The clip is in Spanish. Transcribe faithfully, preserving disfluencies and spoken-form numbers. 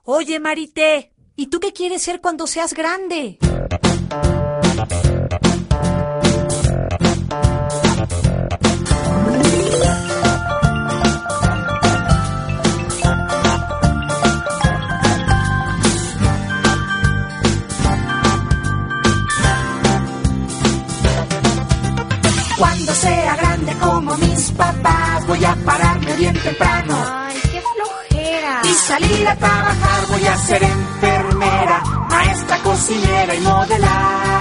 Oye, Marité, ¿y tú qué quieres ser cuando seas grande? Cuando sea grande como mis papás, voy a pararme bien temprano. Ay, qué flojera. Y salir a trabajar, voy a ser enfermera, maestra, cocinera y modelar.